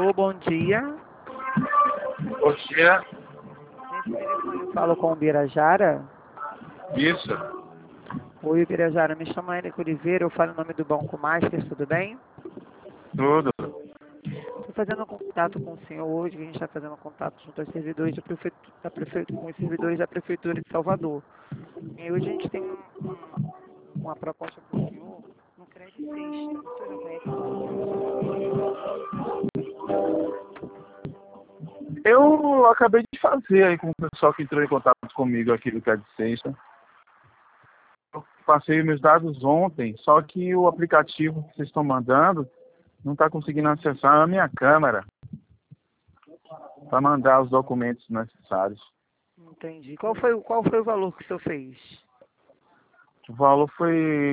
Alô, bom dia. Bom dia. Nesse telefone eu falo com o Birajara. Isso. Oi, Birajara, me chamo Érica Oliveira, eu falo em nome do Banco Master, tudo bem? Tudo. Estou fazendo contato com o senhor hoje, que a gente está fazendo contato junto aos servidores com os servidores da Prefeitura de Salvador. E hoje a gente tem uma proposta para o senhor, um crédito sexta. O senhor já conhece esse Eu acabei de fazer aí com o pessoal que entrou em contato comigo aqui do Crédito Sexta. Eu passei meus dados ontem, só que o aplicativo que vocês estão mandando não está conseguindo acessar a minha câmera para mandar os documentos necessários. Entendi. Qual foi o valor que o senhor fez? O valor foi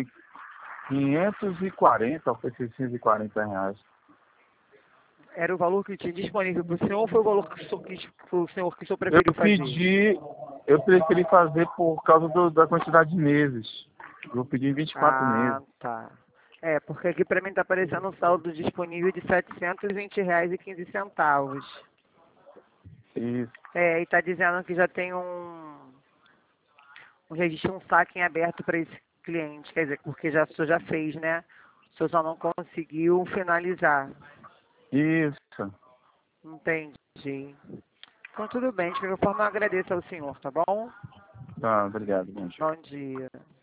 540 ou foi 640 reais. Era o valor que tinha disponível para o senhor ou foi o valor que o senhor preferiu fazer? Eu preferi fazer por causa da quantidade de meses. Eu pedi 24 meses. Tá. É, porque aqui para mim está aparecendo um saldo disponível de R$ 720,15. Isso. É, e está dizendo que já tem um registro, um saque em aberto para esse cliente. Quer dizer, porque o senhor já fez, né? O senhor só não conseguiu finalizar. Isso. Entendi. Então tudo bem, de qualquer forma eu agradeço ao senhor, tá bom? Tá, obrigado, gente. Bom dia.